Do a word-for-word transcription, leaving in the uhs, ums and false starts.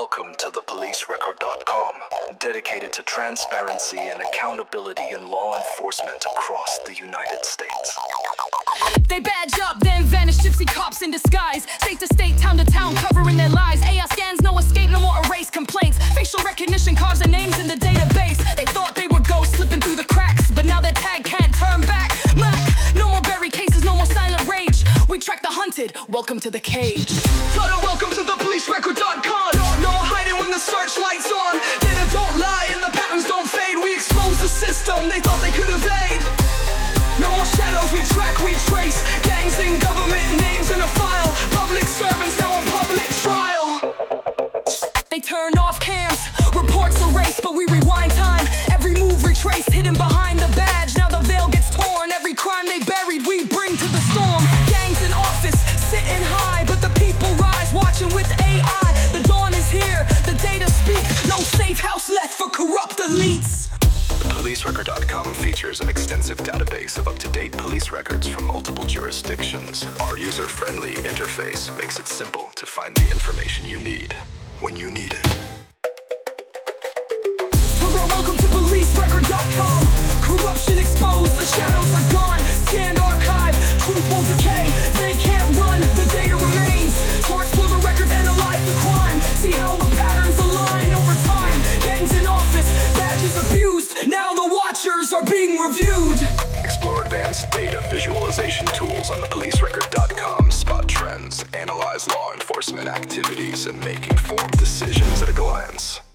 Welcome to the police record dot com, dedicated to transparency and accountability in law enforcement across the United States. They badge up, then vanish, gypsy cops in disguise. State to state, town to town, covering their lies. A I scans, no escape, no more erase complaints. Facial recognition cards and names in the database. They thought they were ghosts slipping through the cracks, but now their tag can't turn back. Mac, no more buried cases, no more silent rage. We track the hunted, welcome to the cage. Flutter, welcome to the police record dot com. No hiding when the searchlight's on. Data don't lie and the patterns don't fade. We expose the system they thought they could evade. No more shadows, we track, we trace. Gangs in government, names in a file. Public servants now on public trial. They turned off cams, reports erased, but we rewind time. Every move retraced, hidden behind the badge. Now the veil gets torn, every crime they buried we bring to the storm. Gangs in office, sitting high, but the people rise, watching with A I. The dawn is here, the data speak. No safe house left for corrupt elites. The police record dot com features an extensive database of up-to-date police records from multiple jurisdictions. Our user-friendly interface makes it simple to find the information you need when you need it. Hello, welcome to police record dot com. Corruption exposed, the shadows are gone. Scanned archive, truth will decay. They can't run, the data remains. Courts for the records, analyze the crime. See how the patterns align over time. Gangs in office, badges abused. Now the watchers are being reviewed. Explore advanced data visualization tools on the police record dot com. Spot trends, analyze law enforcement activities, and make informed decisions at a glance.